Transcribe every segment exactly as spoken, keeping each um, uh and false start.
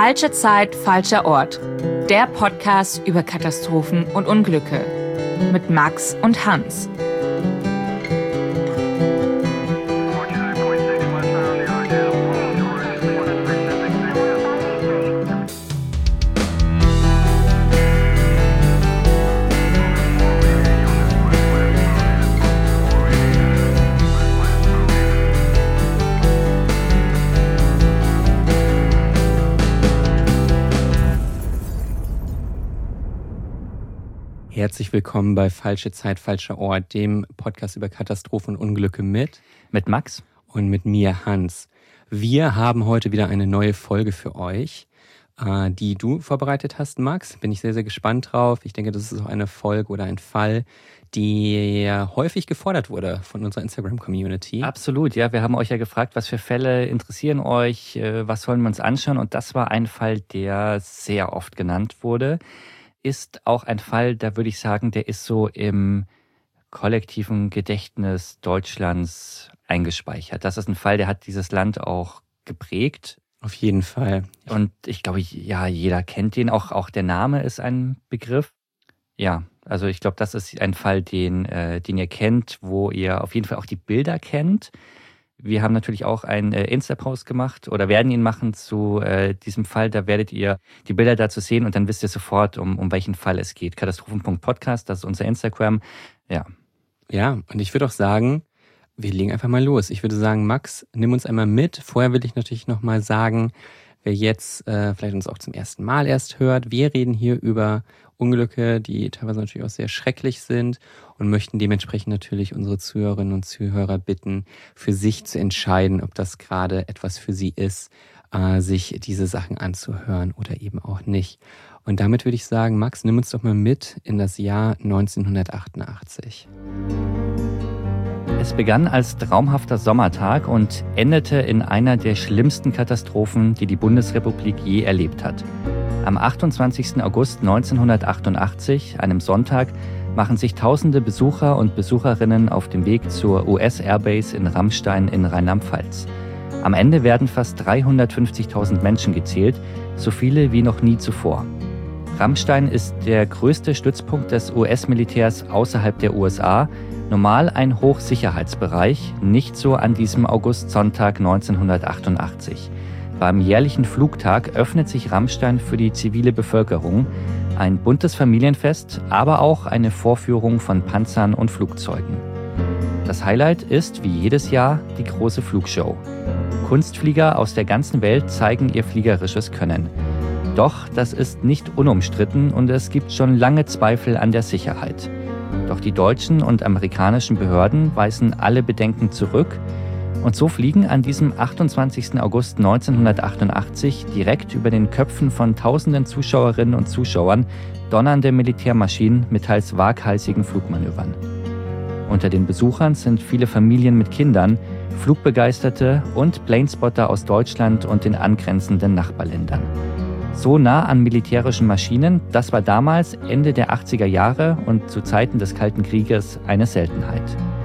Falsche Zeit, falscher Ort. Der Podcast über Katastrophen und Unglücke. Mit Max und Hans. Herzlich willkommen bei Falsche Zeit, falscher Ort, dem Podcast über Katastrophen und Unglücke mit mit Max und mit mir, Hans. Wir haben heute wieder eine neue Folge für euch, äh, die du vorbereitet hast, Max. Bin ich sehr, sehr gespannt drauf. Ich denke, das ist auch eine Folge oder ein Fall, die häufig gefordert wurde von unserer Instagram-Community. Absolut, ja. Wir haben euch ja gefragt, was für Fälle interessieren euch, äh, was sollen wir uns anschauen? Und das war ein Fall, der sehr oft genannt wurde. Ist auch ein Fall, da würde ich sagen, der ist so im kollektiven Gedächtnis Deutschlands eingespeichert. Das ist ein Fall, der hat dieses Land auch geprägt. Auf jeden Fall. Und ich glaube, ja, jeder kennt den. Auch, auch der Name ist ein Begriff. Ja, also ich glaube, das ist ein Fall, den, äh, den ihr kennt, wo ihr auf jeden Fall auch die Bilder kennt. Wir haben natürlich auch einen äh, Insta-Post gemacht oder werden ihn machen zu äh, diesem Fall. Da werdet ihr die Bilder dazu sehen und dann wisst ihr sofort, um, um welchen Fall es geht. Katastrophen Punkt Podcast, das ist unser Instagram. Ja. Ja, und ich würde auch sagen, wir legen einfach mal los. Ich würde sagen, Max, nimm uns einmal mit. Vorher will ich natürlich nochmal sagen, wer jetzt äh, vielleicht uns auch zum ersten Mal erst hört, wir reden hier über Unglücke, die teilweise natürlich auch sehr schrecklich sind und möchten dementsprechend natürlich unsere Zuhörerinnen und Zuhörer bitten, für sich zu entscheiden, ob das gerade etwas für sie ist, äh, sich diese Sachen anzuhören oder eben auch nicht. Und damit würde ich sagen, Max, nimm uns doch mal mit in das Jahr neunzehnhundertachtundachtzig. Es begann als traumhafter Sommertag und endete in einer der schlimmsten Katastrophen, die die Bundesrepublik je erlebt hat. Am achtundzwanzigsten August neunzehnhundertachtundachtzig, einem Sonntag, machen sich tausende Besucher und Besucherinnen auf dem Weg zur U S-Airbase in Ramstein in Rheinland-Pfalz. Am Ende werden fast dreihundertfünfzigtausend Menschen gezählt, so viele wie noch nie zuvor. Ramstein ist der größte Stützpunkt des U S-Militärs außerhalb der U S A, normal ein Hochsicherheitsbereich, nicht so an diesem Augustsonntag neunzehnhundertachtundachtzig. Beim jährlichen Flugtag öffnet sich Ramstein für die zivile Bevölkerung. Ein buntes Familienfest, aber auch eine Vorführung von Panzern und Flugzeugen. Das Highlight ist, wie jedes Jahr, die große Flugshow. Kunstflieger aus der ganzen Welt zeigen ihr fliegerisches Können. Doch das ist nicht unumstritten und es gibt schon lange Zweifel an der Sicherheit. Doch die deutschen und amerikanischen Behörden weisen alle Bedenken zurück. Und so fliegen an diesem achtundzwanzigsten August neunzehnhundertachtundachtzig direkt über den Köpfen von tausenden Zuschauerinnen und Zuschauern donnernde Militärmaschinen mit teils waghalsigen Flugmanövern. Unter den Besuchern sind viele Familien mit Kindern, Flugbegeisterte und Planespotter aus Deutschland und den angrenzenden Nachbarländern. So nah an militärischen Maschinen, das war damals Ende der achtziger Jahre und zu Zeiten des Kalten Krieges eine Seltenheit.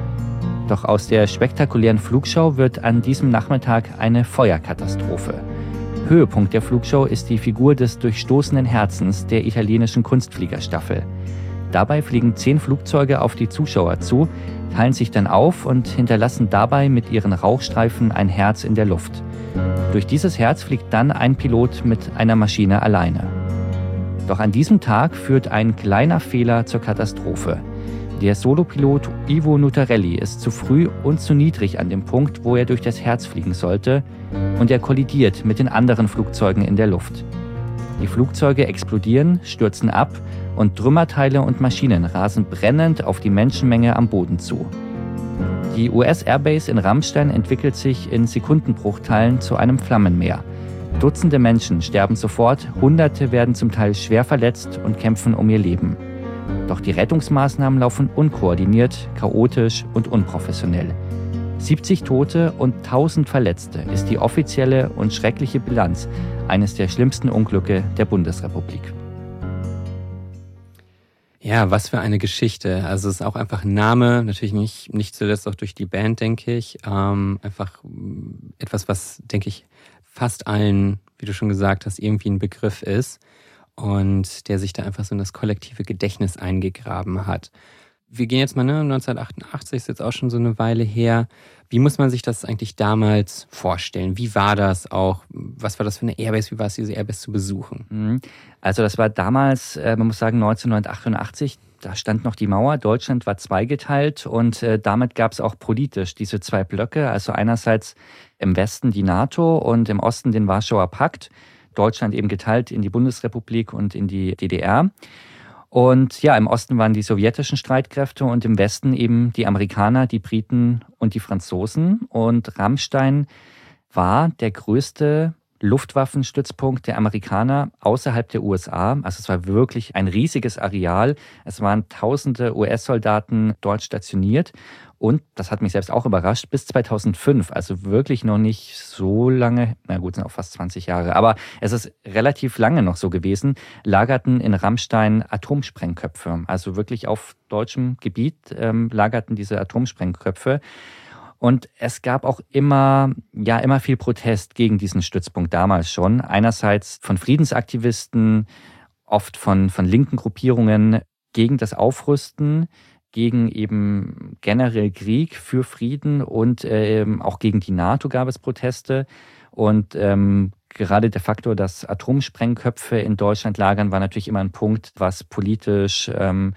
Doch aus der spektakulären Flugshow wird an diesem Nachmittag eine Feuerkatastrophe. Höhepunkt der Flugshow ist die Figur des durchstoßenen Herzens der italienischen Kunstfliegerstaffel. Dabei fliegen zehn Flugzeuge auf die Zuschauer zu, teilen sich dann auf und hinterlassen dabei mit ihren Rauchstreifen ein Herz in der Luft. Durch dieses Herz fliegt dann ein Pilot mit einer Maschine alleine. Doch an diesem Tag führt ein kleiner Fehler zur Katastrophe. Der Solopilot Ivo Nutarelli ist zu früh und zu niedrig an dem Punkt, wo er durch das Herz fliegen sollte, und er kollidiert mit den anderen Flugzeugen in der Luft. Die Flugzeuge explodieren, stürzen ab und Trümmerteile und Maschinen rasen brennend auf die Menschenmenge am Boden zu. Die U S-Airbase in Ramstein entwickelt sich in Sekundenbruchteilen zu einem Flammenmeer. Dutzende Menschen sterben sofort, Hunderte werden zum Teil schwer verletzt und kämpfen um ihr Leben. Doch die Rettungsmaßnahmen laufen unkoordiniert, chaotisch und unprofessionell. siebzig Tote und tausend Verletzte ist die offizielle und schreckliche Bilanz eines der schlimmsten Unglücke der Bundesrepublik. Ja, was für eine Geschichte. Also es ist auch einfach ein Name, natürlich nicht, nicht zuletzt auch durch die Band, denke ich. Ähm, einfach etwas, was, denke ich, fast allen wie du schon gesagt hast, irgendwie ein Begriff ist und der sich da einfach so in das kollektive Gedächtnis eingegraben hat. Wir gehen jetzt mal, ne, neunzehnhundertachtundachtzig ist jetzt auch schon so eine Weile her. Wie muss man sich das eigentlich damals vorstellen? Wie war das auch? Was war das für eine Airbase? Wie war es, diese Airbase zu besuchen? Also das war damals, man muss sagen, neunzehnhundertachtundachtzig, da stand noch die Mauer. Deutschland war zweigeteilt und äh, damit gab es auch politisch diese zwei Blöcke. Also einerseits im Westen die NATO und im Osten den Warschauer Pakt. Deutschland eben geteilt in die Bundesrepublik und in die D D R. Und ja, im Osten waren die sowjetischen Streitkräfte und im Westen eben die Amerikaner, die Briten und die Franzosen. Und Ramstein war der größte Luftwaffenstützpunkt der Amerikaner außerhalb der U S A. Also es war wirklich ein riesiges Areal. Es waren tausende U S-Soldaten dort stationiert. Und, das hat mich selbst auch überrascht, bis zweitausendfünf, also wirklich noch nicht so lange, na gut, sind auch fast zwanzig Jahre, aber es ist relativ lange noch so gewesen, lagerten in Ramstein Atomsprengköpfe. Also wirklich auf deutschem Gebiet ähm, lagerten diese Atomsprengköpfe. Und es gab auch immer, ja, immer viel Protest gegen diesen Stützpunkt damals schon. Einerseits von Friedensaktivisten, oft von, von linken Gruppierungen gegen das Aufrüsten, gegen eben generell Krieg für Frieden und ähm, auch gegen die NATO gab es Proteste. Und ähm, gerade der Faktor, dass Atomsprengköpfe in Deutschland lagern, war natürlich immer ein Punkt, was politisch ähm,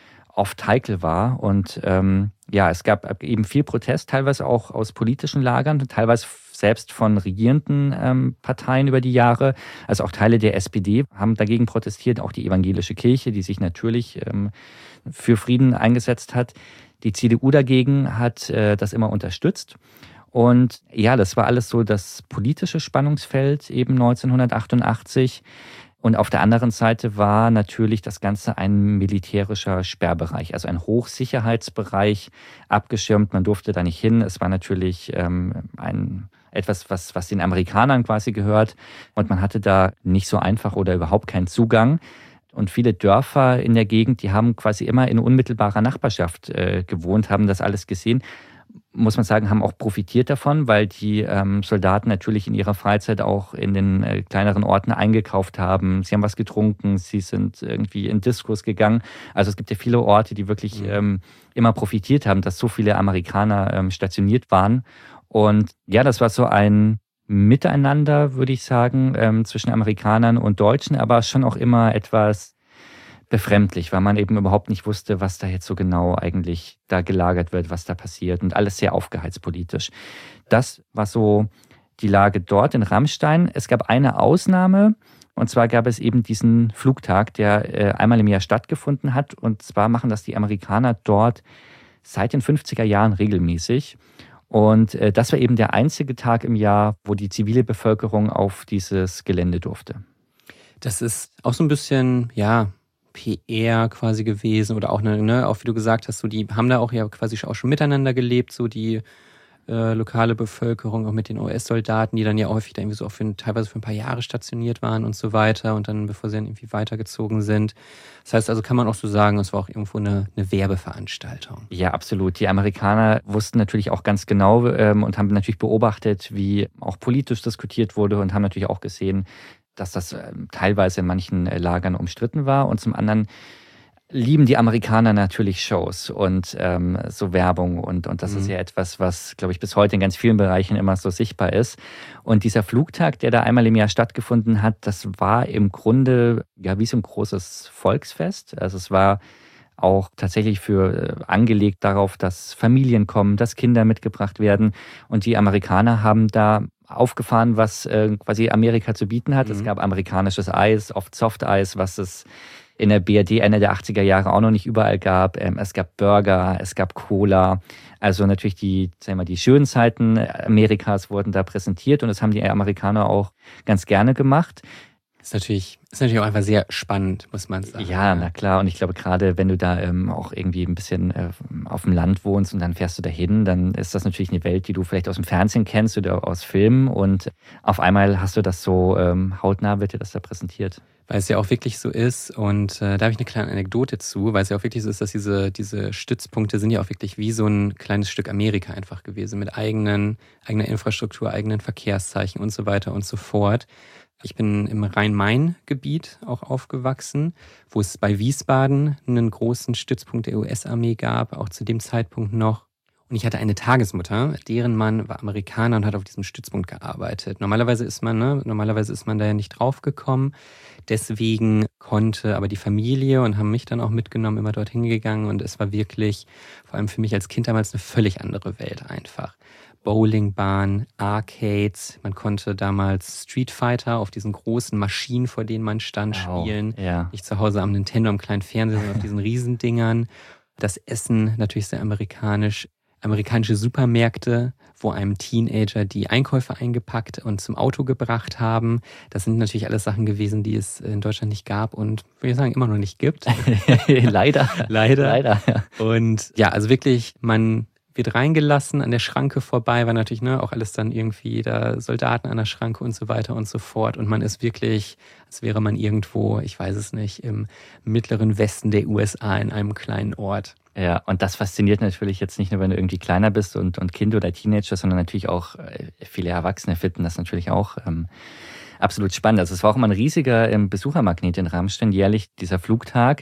oft heikel war. Und ähm, ja, es gab eben viel Protest, teilweise auch aus politischen Lagern, teilweise selbst von regierenden ähm, Parteien über die Jahre. Also auch Teile der S P D haben dagegen protestiert, auch die evangelische Kirche, die sich natürlich ähm, für Frieden eingesetzt hat. Die C D U dagegen hat äh, das immer unterstützt. Und ja, das war alles so das politische Spannungsfeld eben neunzehnhundertachtundachtzig. Und auf der anderen Seite war natürlich das Ganze ein militärischer Sperrbereich, also ein Hochsicherheitsbereich, abgeschirmt. Man durfte da nicht hin. Es war natürlich ähm, ein etwas, was, was den Amerikanern quasi gehört. Und man hatte da nicht so einfach oder überhaupt keinen Zugang. Und viele Dörfer in der Gegend, die haben quasi immer in unmittelbarer Nachbarschaft äh, gewohnt, haben das alles gesehen. Muss man sagen, haben auch profitiert davon, weil die ähm, Soldaten natürlich in ihrer Freizeit auch in den äh, kleineren Orten eingekauft haben. Sie haben was getrunken, sie sind irgendwie in Diskos gegangen. Also es gibt ja viele Orte, die wirklich ähm, immer profitiert haben, dass so viele Amerikaner ähm, stationiert waren. Und ja, das war so ein Miteinander, würde ich sagen, ähm, zwischen Amerikanern und Deutschen, aber schon auch immer etwas befremdlich, weil man eben überhaupt nicht wusste, was da jetzt so genau eigentlich da gelagert wird, was da passiert und alles sehr aufgeheizt politisch. Das war so die Lage dort in Ramstein. Es gab eine Ausnahme und zwar gab es eben diesen Flugtag, der äh, einmal im Jahr stattgefunden hat und zwar machen das die Amerikaner dort seit den fünfziger Jahren regelmäßig. Und äh, das war eben der einzige Tag im Jahr, wo die zivile Bevölkerung auf dieses Gelände durfte. Das ist auch so ein bisschen, ja, P R quasi gewesen oder auch, eine, ne, auch wie du gesagt hast, so die haben da auch ja quasi auch schon miteinander gelebt, so die äh, lokale Bevölkerung, auch mit den U S-Soldaten, die dann ja häufig da irgendwie so auch für, teilweise für ein paar Jahre stationiert waren und so weiter und dann, bevor sie dann irgendwie weitergezogen sind. Das heißt also, kann man auch so sagen, es war auch irgendwo eine, eine Werbeveranstaltung. Ja, absolut. Die Amerikaner wussten natürlich auch ganz genau ähm, und haben natürlich beobachtet, wie auch politisch diskutiert wurde und haben natürlich auch gesehen, dass das äh, teilweise in manchen äh, Lagern umstritten war. Und zum anderen lieben die Amerikaner natürlich Shows und ähm, so Werbung. Und, und das mhm. ist ja etwas, was, glaube ich, bis heute in ganz vielen Bereichen immer so sichtbar ist. Und dieser Flugtag, der da einmal im Jahr stattgefunden hat, das war im Grunde ja wie so ein großes Volksfest. Also es war auch tatsächlich für äh, angelegt darauf, dass Familien kommen, dass Kinder mitgebracht werden. Und die Amerikaner haben da aufgefahren, was äh, quasi Amerika zu bieten hat. Mhm. Es gab amerikanisches Eis, oft Softeis, was es in der B R D Ende der achtziger Jahre auch noch nicht überall gab. Ähm, es gab Burger, es gab Cola. Also natürlich die, sagen wir mal, die schönen Zeiten Amerikas wurden da präsentiert und das haben die Amerikaner auch ganz gerne gemacht. Ist natürlich, ist natürlich auch einfach sehr spannend, muss man sagen. Ja, na klar. Und ich glaube, gerade wenn du da ähm, auch irgendwie ein bisschen äh, auf dem Land wohnst und dann fährst du dahin, dann ist das natürlich eine Welt, die du vielleicht aus dem Fernsehen kennst oder aus Filmen. Und auf einmal hast du das so, ähm, hautnah wird dir das da präsentiert. Weil es ja auch wirklich so ist und äh, da habe ich eine kleine Anekdote zu, weil es ja auch wirklich so ist, dass diese, diese Stützpunkte sind ja auch wirklich wie so ein kleines Stück Amerika einfach gewesen, mit eigenen, eigener Infrastruktur, eigenen Verkehrszeichen und so weiter und so fort. Ich bin im Rhein-Main-Gebiet auch aufgewachsen, wo es bei Wiesbaden einen großen Stützpunkt der U S-Armee gab, auch zu dem Zeitpunkt noch. Und ich hatte eine Tagesmutter, deren Mann war Amerikaner und hat auf diesem Stützpunkt gearbeitet. Normalerweise ist man, ne, normalerweise ist man da ja nicht drauf gekommen. Deswegen konnte aber die Familie und haben mich dann auch mitgenommen, immer dorthin gegangen. Und es war wirklich, vor allem für mich als Kind damals, eine völlig andere Welt einfach. Bowlingbahn, Arcades, man konnte damals Street Fighter auf diesen großen Maschinen, vor denen man stand, Wow, spielen. ja. Nicht zu Hause am Nintendo, am kleinen Fernseher, sondern auf diesen Riesendingern. Das Essen natürlich sehr amerikanisch. Amerikanische Supermärkte, wo einem Teenager die Einkäufe eingepackt und zum Auto gebracht haben. Das sind natürlich alles Sachen gewesen, die es in Deutschland nicht gab und, würde ich sagen, immer noch nicht gibt. Leider. Leider. Leider, ja. Und ja, also wirklich, man wird reingelassen, an der Schranke vorbei, war natürlich ne, auch alles dann irgendwie da Soldaten an der Schranke und so weiter und so fort. Und man ist wirklich, als wäre man irgendwo, ich weiß es nicht, im mittleren Westen der U S A in einem kleinen Ort. Ja, und das fasziniert natürlich jetzt nicht nur, wenn du irgendwie kleiner bist und, und Kind oder Teenager, sondern natürlich auch äh, viele Erwachsene finden das natürlich auch ähm, absolut spannend. Also es war auch immer ein riesiger ähm, Besuchermagnet in Ramstein, jährlich dieser Flugtag.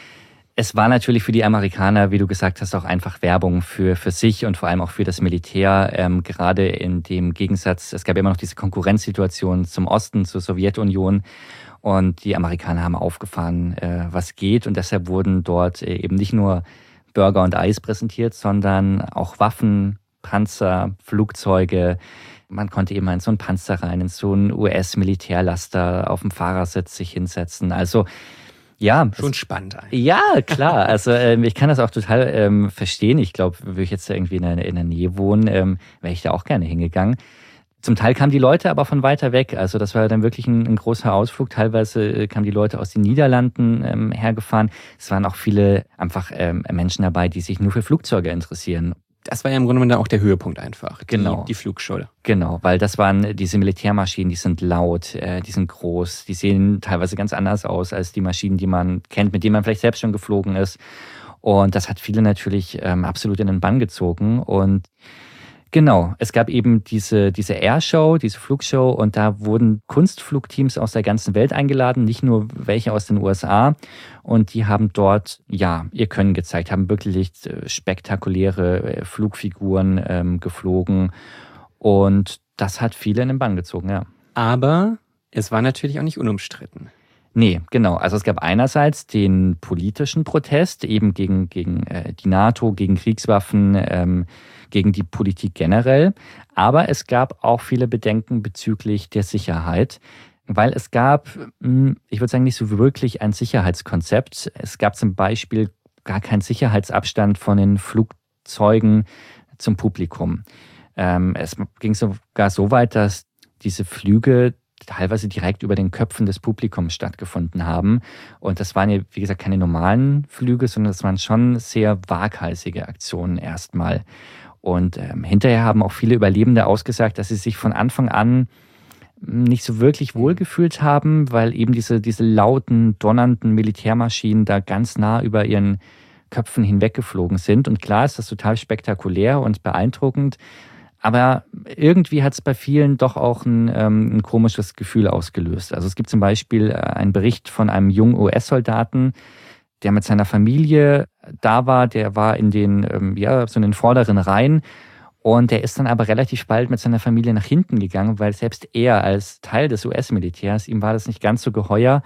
Es war natürlich für die Amerikaner, wie du gesagt hast, auch einfach Werbung für, für sich und vor allem auch für das Militär. Ähm, gerade in dem Gegensatz, es gab immer noch diese Konkurrenzsituation zum Osten, zur Sowjetunion. Und die Amerikaner haben aufgefahren, äh, was geht. Und deshalb wurden dort äh, eben nicht nur Burger und Eis präsentiert, sondern auch Waffen, Panzer, Flugzeuge. Man konnte eben in so einen Panzer rein, in so einen U S-Militärlaster auf dem Fahrersitz sich hinsetzen. Also ja. Schon spannend eigentlich. Ja, klar. Also ähm, ich kann das auch total ähm, verstehen. Ich glaube, würde ich jetzt irgendwie in der, in der Nähe wohnen, ähm, wäre ich da auch gerne hingegangen. Zum Teil kamen die Leute aber von weiter weg. Also das war dann wirklich ein, ein großer Ausflug. Teilweise kamen die Leute aus den Niederlanden ähm, hergefahren. Es waren auch viele einfach ähm, Menschen dabei, die sich nur für Flugzeuge interessieren. Das war ja im Grunde genommen auch der Höhepunkt einfach, die, genau. die Flugshow. Genau, weil das waren diese Militärmaschinen, die sind laut, äh, die sind groß, die sehen teilweise ganz anders aus als die Maschinen, die man kennt, mit denen man vielleicht selbst schon geflogen ist. Und das hat viele natürlich ähm, absolut in den Bann gezogen. Und genau, es gab eben diese, diese Airshow, diese Flugshow und da wurden Kunstflugteams aus der ganzen Welt eingeladen, nicht nur welche aus den U S A. Und die haben dort, ja, ihr Können gezeigt, haben wirklich spektakuläre Flugfiguren ähm, geflogen. Und das hat viele in den Bann gezogen, ja. Aber es war natürlich auch nicht unumstritten. Nee, genau. Also es gab einerseits den politischen Protest eben gegen, gegen äh, die NATO, gegen Kriegswaffen, ähm, gegen die Politik generell. Aber es gab auch viele Bedenken bezüglich der Sicherheit, weil es gab, ich würde sagen, nicht so wirklich ein Sicherheitskonzept. Es gab zum Beispiel gar keinen Sicherheitsabstand von den Flugzeugen zum Publikum. Ähm, es ging sogar so weit, dass diese Flüge teilweise direkt über den Köpfen des Publikums stattgefunden haben. Und das waren ja, wie gesagt, keine normalen Flüge, sondern das waren schon sehr waghalsige Aktionen erstmal. Und ähm, hinterher haben auch viele Überlebende ausgesagt, dass sie sich von Anfang an nicht so wirklich wohlgefühlt haben, weil eben diese, diese lauten, donnernden Militärmaschinen da ganz nah über ihren Köpfen hinweggeflogen sind. Und klar ist das total spektakulär und beeindruckend, aber irgendwie hat es bei vielen doch auch ein, ähm, ein komisches Gefühl ausgelöst. Also es gibt zum Beispiel einen Bericht von einem jungen U S-Soldaten, der mit seiner Familie da war. Der war in den, ähm, ja, so in den vorderen Reihen. Und der ist dann aber relativ bald mit seiner Familie nach hinten gegangen, weil selbst er als Teil des U S-Militärs, ihm war das nicht ganz so geheuer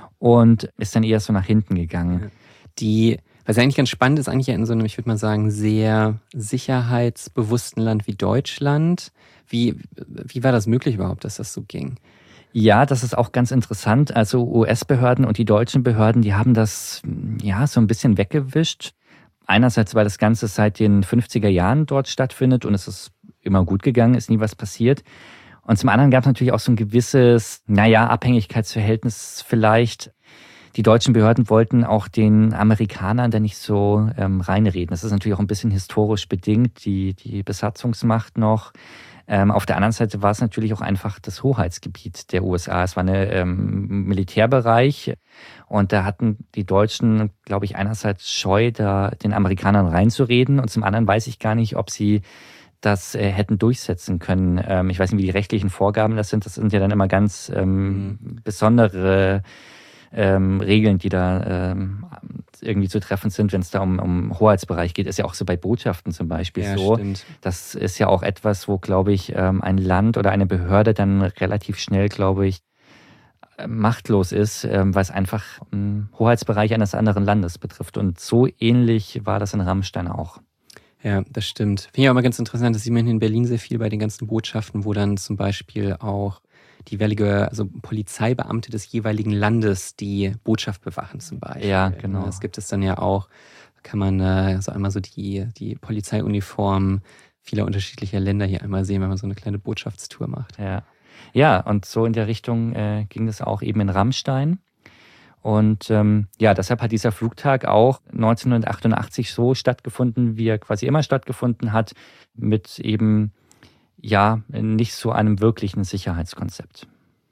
und ist dann eher so nach hinten gegangen. Die Was eigentlich ganz spannend ist, eigentlich in so einem, ich würde mal sagen, sehr sicherheitsbewussten Land wie Deutschland. Wie, wie war das möglich überhaupt, dass das so ging? Ja, das ist auch ganz interessant. Also U S-Behörden und die deutschen Behörden, die haben das ja so ein bisschen weggewischt. Einerseits, weil das Ganze seit den fünfziger Jahren dort stattfindet und es ist immer gut gegangen, ist nie was passiert. Und zum anderen gab es natürlich auch so ein gewisses, naja, Abhängigkeitsverhältnis vielleicht. Die deutschen Behörden wollten auch den Amerikanern da nicht so ähm, reinreden. Das ist natürlich auch ein bisschen historisch bedingt, die, die Besatzungsmacht noch. Ähm, auf der anderen Seite war es natürlich auch einfach das Hoheitsgebiet der U S A. Es war ein ähm, Militärbereich und da hatten die Deutschen, glaube ich, einerseits Scheu, da den Amerikanern reinzureden und zum anderen weiß ich gar nicht, ob sie das äh, hätten durchsetzen können. Ähm, ich weiß nicht, wie die rechtlichen Vorgaben das sind. Das sind ja dann immer ganz ähm, mhm. besondere ähm, Regeln, die da ähm, irgendwie zu treffen sind, wenn es da um, um Hoheitsbereich geht. Ist ja auch so bei Botschaften zum Beispiel ja, so. Stimmt. Das ist ja auch etwas, wo, glaube ich, ähm, ein Land oder eine Behörde dann relativ schnell, glaube ich, machtlos ist, ähm, weil es einfach einen Hoheitsbereich eines anderen Landes betrifft. Und so ähnlich war das in Rammstein auch. Ja, das stimmt. Finde ich auch mal ganz interessant, das sieht man hier in Berlin sehr viel bei den ganzen Botschaften, wo dann zum Beispiel auch die jeweilige, also Polizeibeamte des jeweiligen Landes die Botschaft bewachen zum Beispiel. Ja, genau. Das gibt es dann ja auch, kann man äh, so einmal so die, die Polizeiuniform vieler unterschiedlicher Länder hier einmal sehen, wenn man so eine kleine Botschaftstour macht. Ja, ja und so in der Richtung äh, ging es auch eben in Rammstein. Und ähm, ja, deshalb hat dieser Flugtag auch neunzehnhundertachtundachtzig so stattgefunden, wie er quasi immer stattgefunden hat, mit eben ja nicht so einem wirklichen Sicherheitskonzept.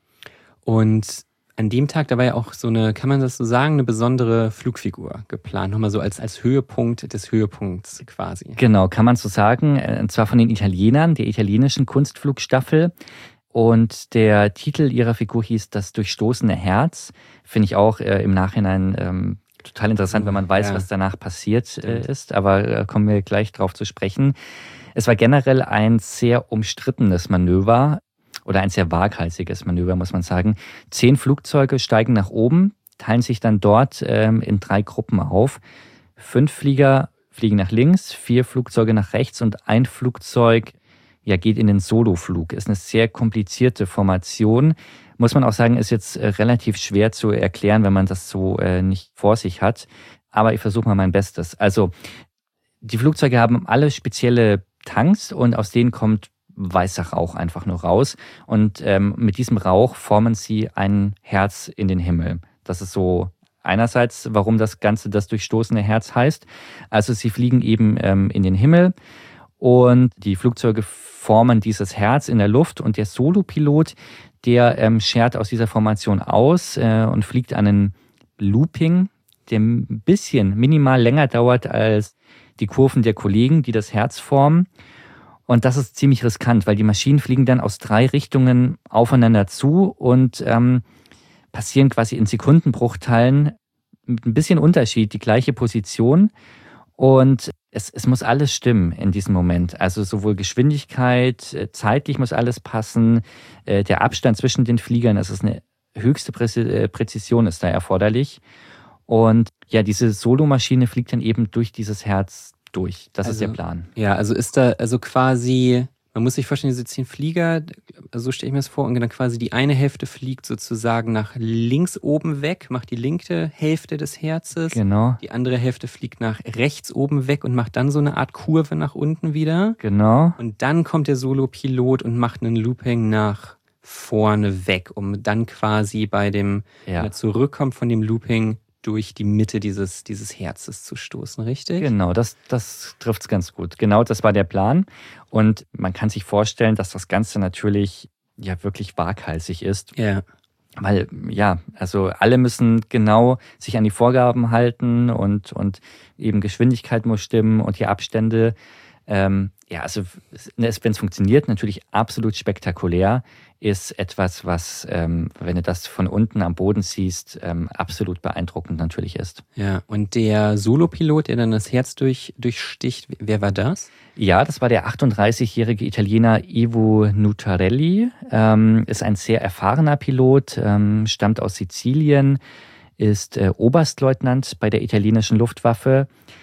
Und an dem Tag, da war ja auch so eine, kann man das so sagen, eine besondere Flugfigur geplant, nochmal so als, als Höhepunkt des Höhepunkts quasi. Genau, kann man so sagen, und zwar von den Italienern, der italienischen Kunstflugstaffel. Und der Titel ihrer Figur hieß Das durchstoßene Herz. Finde ich auch äh, im Nachhinein ähm, total interessant, wenn man weiß, ja. was danach passiert äh, ist. Aber äh, kommen wir gleich drauf zu sprechen. Es war generell ein sehr umstrittenes Manöver oder ein sehr waghalsiges Manöver, muss man sagen. Zehn Flugzeuge steigen nach oben, teilen sich dann dort ähm, in drei Gruppen auf. Fünf Flieger fliegen nach links, vier Flugzeuge nach rechts und ein Flugzeug ja, geht in den Soloflug. Ist eine sehr komplizierte Formation. Muss man auch sagen, ist jetzt äh, relativ schwer zu erklären, wenn man das so äh, nicht vor sich hat. Aber ich versuche mal mein Bestes. Also, die Flugzeuge haben alle spezielle Tanks und aus denen kommt weißer Rauch einfach nur raus. Und ähm, mit diesem Rauch formen sie ein Herz in den Himmel. Das ist so einerseits, warum das Ganze das durchstoßene Herz heißt. Also, sie fliegen eben ähm, in den Himmel. Und die Flugzeuge formen dieses Herz in der Luft und der Solopilot, der ähm, schert aus dieser Formation aus äh, und fliegt einen Looping, der ein bisschen minimal länger dauert als die Kurven der Kollegen, die das Herz formen. Und das ist ziemlich riskant, weil die Maschinen fliegen dann aus drei Richtungen aufeinander zu und ähm, passieren quasi in Sekundenbruchteilen mit ein bisschen Unterschied die gleiche Position. Und es, es muss alles stimmen in diesem Moment. Also sowohl Geschwindigkeit, zeitlich muss alles passen, der Abstand zwischen den Fliegern, das ist eine höchste Präzision ist da erforderlich. Und ja, diese Solomaschine fliegt dann eben durch dieses Herz durch. Das also, ist der Plan. Ja, also ist da also quasi, man muss sich vorstellen, diese zehn Flieger, so stelle ich mir das vor, und dann quasi die eine Hälfte fliegt sozusagen nach links oben weg, macht die linke Hälfte des Herzes. Genau. Die andere Hälfte fliegt nach rechts oben weg und macht dann so eine Art Kurve nach unten wieder. Genau. Und dann kommt der Solopilot und macht einen Looping nach vorne weg, um dann quasi bei dem, ja. wenn er zurückkommt von dem Looping, durch die Mitte dieses, dieses Herzes zu stoßen, richtig? Genau, das, das trifft es ganz gut. Genau, das war der Plan. Und man kann sich vorstellen, dass das Ganze natürlich ja wirklich waghalsig ist. Ja. Weil, ja, also alle müssen genau sich an die Vorgaben halten und, und eben Geschwindigkeit muss stimmen und die Abstände. Ähm, ja, also wenn es funktioniert, natürlich absolut spektakulär, ist etwas, was, ähm, wenn du das von unten am Boden siehst, ähm, absolut beeindruckend natürlich ist. Ja, und der Solopilot, der dann das Herz durch, durchsticht, wer war das? Ja, das war der achtunddreißigjährige Italiener Ivo Nutarelli, ähm, ist ein sehr erfahrener Pilot, ähm, stammt aus Sizilien, ist äh, Oberstleutnant bei der italienischen Luftwaffe,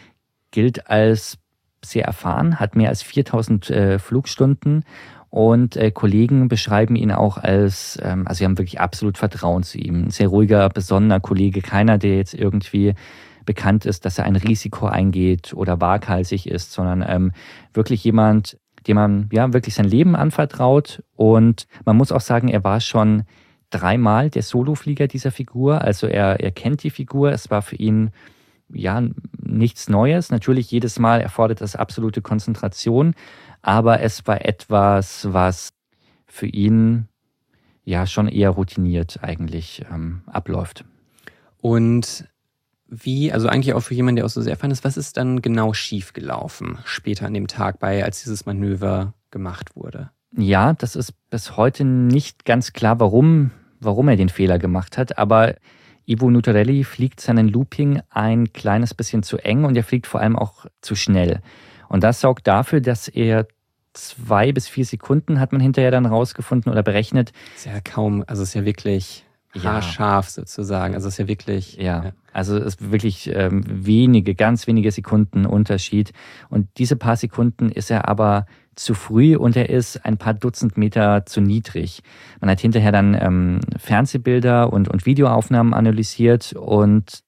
gilt als sehr erfahren, hat mehr als viertausend äh, Flugstunden und äh, Kollegen beschreiben ihn auch als, ähm, also sie haben wirklich absolut Vertrauen zu ihm. Ein sehr ruhiger, besonnener Kollege, keiner, der jetzt irgendwie bekannt ist, dass er ein Risiko eingeht oder waghalsig ist, sondern ähm, wirklich jemand, dem man ja wirklich sein Leben anvertraut. Und man muss auch sagen, er war schon dreimal der Soloflieger dieser Figur, also er, er kennt die Figur, es war für ihn ja, nichts Neues. Natürlich jedes Mal erfordert das absolute Konzentration, aber es war etwas, was für ihn ja schon eher routiniert eigentlich ähm, abläuft. Und Wie, also eigentlich auch für jemanden, der auch so sehr erfahren ist, was ist dann genau schiefgelaufen später an dem Tag bei, als dieses Manöver gemacht wurde? Ja, das ist bis heute nicht ganz klar, warum, warum er den Fehler gemacht hat. Aber Ivo Nutarelli fliegt seinen Looping ein kleines bisschen zu eng und er fliegt vor allem auch zu schnell. Und das sorgt dafür, dass er zwei bis vier Sekunden, hat man hinterher dann rausgefunden oder berechnet. Ist ja kaum, also ist ja wirklich haarscharf sozusagen. Also ist ja wirklich... Ja, ja. Also es ist wirklich ähm, wenige, ganz wenige Sekunden Unterschied. Und diese paar Sekunden ist er aber zu früh und er ist ein paar Dutzend Meter zu niedrig. Man hat hinterher dann ähm, Fernsehbilder und, und Videoaufnahmen analysiert und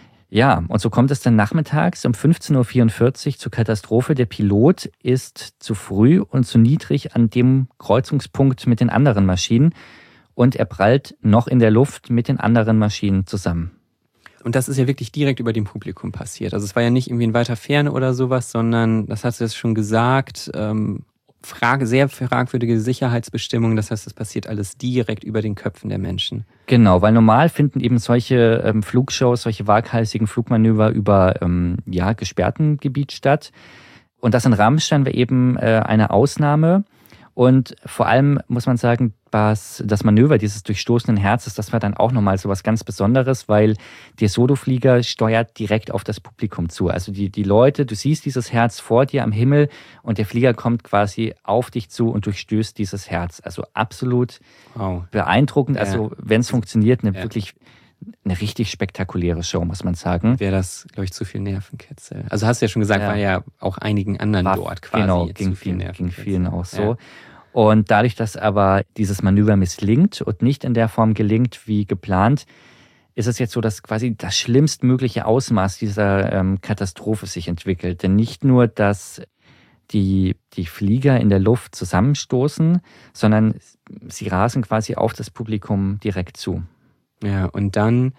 ja, und so kommt es dann nachmittags um fünfzehn Uhr vierundvierzig zur Katastrophe. Der Pilot ist zu früh und zu niedrig an dem Kreuzungspunkt mit den anderen Maschinen und er prallt noch in der Luft mit den anderen Maschinen zusammen. Und das ist ja wirklich direkt über dem Publikum passiert. Also es war ja nicht irgendwie in weiter Ferne oder sowas, sondern, das hast du jetzt schon gesagt, ähm, Frage, sehr fragwürdige Sicherheitsbestimmungen. Das heißt, das passiert alles direkt über den Köpfen der Menschen. Genau, weil normal finden eben solche ähm, Flugshows, solche waghalsigen Flugmanöver über ähm, ja, gesperrten Gebiet statt. Und das in Rammstein war eben äh, eine Ausnahme. Und vor allem muss man sagen, was das Manöver dieses durchstoßenen Herzes, das war dann auch nochmal so was ganz Besonderes, weil der Soloflieger steuert direkt auf das Publikum zu. Also die, die Leute, du siehst dieses Herz vor dir am Himmel und der Flieger kommt quasi auf dich zu und durchstößt dieses Herz. Also absolut wow. beeindruckend. Ja. Also wenn es funktioniert, eine ja. wirklich eine richtig spektakuläre Show, muss man sagen. Wäre das, glaube ich, zu viel Nervenkitzel. Also hast du ja schon gesagt, ja. war ja auch einigen anderen war, dort quasi. Genau, ging vielen, ging vielen auch so. Ja. Und dadurch, dass aber dieses Manöver misslingt und nicht in der Form gelingt wie geplant, ist es jetzt so, dass quasi das schlimmstmögliche Ausmaß dieser ähm, Katastrophe sich entwickelt. Denn nicht nur, dass die, die Flieger in der Luft zusammenstoßen, sondern sie rasen quasi auf das Publikum direkt zu. Ja, und dann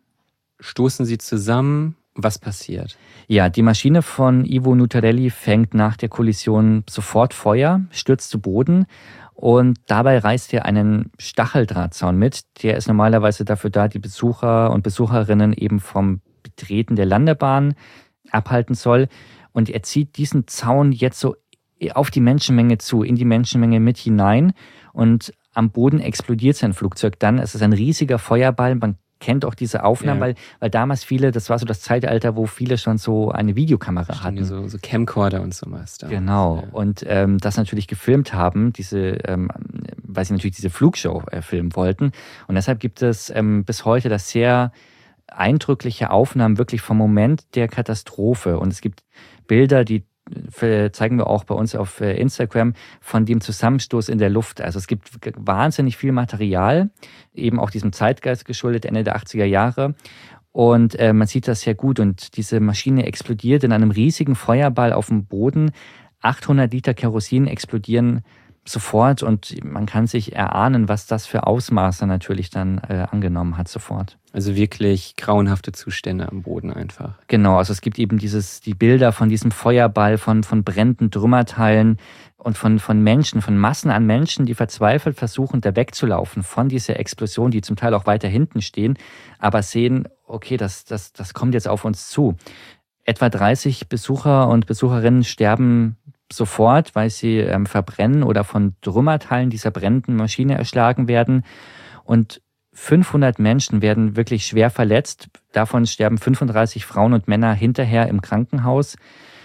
stoßen sie zusammen. Was passiert? Ja, die Maschine von Ivo Nutarelli fängt nach der Kollision sofort Feuer, stürzt zu Boden und dabei reißt er einen Stacheldrahtzaun mit. Der ist normalerweise dafür da, die Besucher und Besucherinnen eben vom Betreten der Landebahn abhalten soll. Und er zieht diesen Zaun jetzt so auf die Menschenmenge zu, in die Menschenmenge mit hinein und am Boden explodiert sein Flugzeug dann. Es ist ein riesiger Feuerball, man kennt auch diese Aufnahmen, ja. weil, weil damals viele, das war so das Zeitalter, wo viele schon so eine Videokamera Stimmt, hatten. So, so Camcorder und sowas. Da. Genau. Ja. Und ähm, das natürlich gefilmt haben, diese, ähm, weil sie natürlich diese Flugshow äh, filmen wollten. Und deshalb gibt es ähm, bis heute das sehr eindrückliche Aufnahmen wirklich vom Moment der Katastrophe. Und es gibt Bilder, die zeigen wir auch bei uns auf Instagram, von dem Zusammenstoß in der Luft. Also es gibt wahnsinnig viel Material, eben auch diesem Zeitgeist geschuldet, Ende der achtziger Jahre. Und äh, man sieht das sehr gut. Und diese Maschine explodiert in einem riesigen Feuerball auf dem Boden. achthundert Liter Kerosin explodieren sofort und man kann sich erahnen, was das für Ausmaße natürlich dann äh, angenommen hat sofort. Also wirklich grauenhafte Zustände am Boden einfach. Genau, also es gibt eben dieses, die Bilder von diesem Feuerball, von, von brennenden Trümmerteilen und von, von Menschen, von Massen an Menschen, die verzweifelt versuchen, da wegzulaufen von dieser Explosion, die zum Teil auch weiter hinten stehen, aber sehen, okay, das, das, das kommt jetzt auf uns zu. Etwa dreißig Besucher und Besucherinnen sterben sofort, weil sie ähm, verbrennen oder von Trümmerteilen dieser brennenden Maschine erschlagen werden. Und fünfhundert Menschen werden wirklich schwer verletzt. Davon sterben fünfunddreißig Frauen und Männer hinterher im Krankenhaus.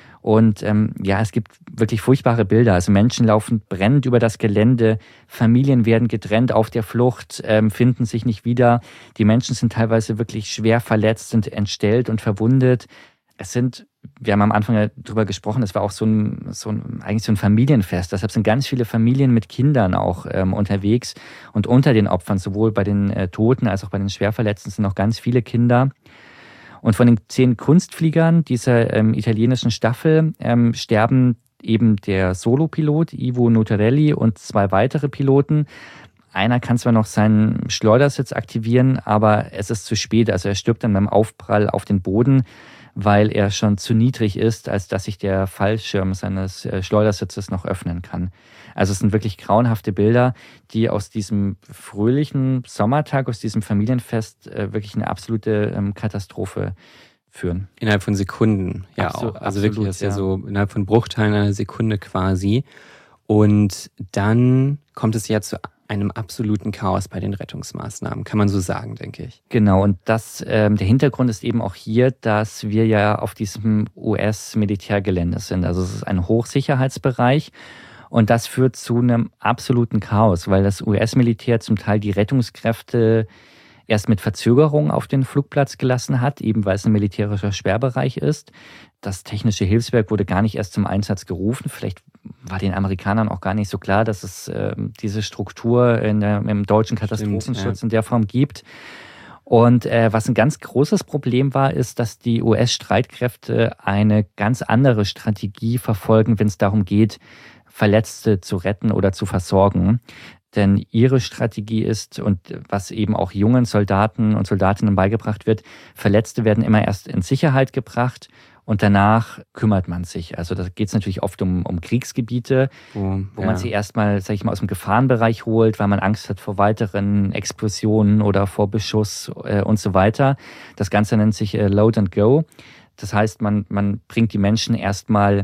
Und ähm, ja, es gibt wirklich furchtbare Bilder. Also Menschen laufen brennend über das Gelände, Familien werden getrennt auf der Flucht, ähm, finden sich nicht wieder. Die Menschen sind teilweise wirklich schwer verletzt, sind entstellt und verwundet. Es sind, wir haben am Anfang ja drüber gesprochen, es war auch so ein, so ein, eigentlich so ein Familienfest. Deshalb sind ganz viele Familien mit Kindern auch ähm, unterwegs. Und unter den Opfern, sowohl bei den äh, Toten als auch bei den Schwerverletzten, sind noch ganz viele Kinder. Und von den zehn Kunstfliegern dieser ähm, italienischen Staffel ähm, sterben eben der Solopilot Ivo Nutarelli und zwei weitere Piloten. Einer kann zwar noch seinen Schleudersitz aktivieren, aber es ist zu spät. Also er stirbt dann beim Aufprall auf den Boden, weil er schon zu niedrig ist, als dass sich der Fallschirm seines Schleudersitzes noch öffnen kann. Also es sind wirklich grauenhafte Bilder, die aus diesem fröhlichen Sommertag, aus diesem Familienfest wirklich eine absolute Katastrophe führen. Innerhalb von Sekunden, ja Absolut, auch. Also absolut, wirklich, das ist ja. ja so innerhalb von Bruchteilen einer Sekunde quasi. Und dann kommt es ja zu einem absoluten Chaos bei den Rettungsmaßnahmen, kann man so sagen, denke ich. Genau, und das, ähm, der Hintergrund ist eben auch hier, dass wir ja auf diesem U S-Militärgelände sind. Also es ist ein Hochsicherheitsbereich und das führt zu einem absoluten Chaos, weil das U S-Militär zum Teil die Rettungskräfte erst mit Verzögerung auf den Flugplatz gelassen hat, eben weil es ein militärischer Sperrbereich ist. Das technische Hilfswerk wurde gar nicht erst zum Einsatz gerufen. Vielleicht war den Amerikanern auch gar nicht so klar, dass es äh, diese Struktur in der, im deutschen Katastrophenschutz Stimmt, ja. in der Form gibt. Und äh, was ein ganz großes Problem war, ist, dass die U S-Streitkräfte eine ganz andere Strategie verfolgen, wenn es darum geht, Verletzte zu retten oder zu versorgen. Denn ihre Strategie ist, und was eben auch jungen Soldaten und Soldatinnen beigebracht wird, Verletzte werden immer erst in Sicherheit gebracht und danach kümmert man sich. Also da geht es natürlich oft um, um Kriegsgebiete, oh, wo ja. man sie erstmal, sag ich mal, aus dem Gefahrenbereich holt, weil man Angst hat vor weiteren Explosionen oder vor Beschuss äh, und so weiter. Das Ganze nennt sich äh, Load and Go. Das heißt, man, man bringt die Menschen erstmal,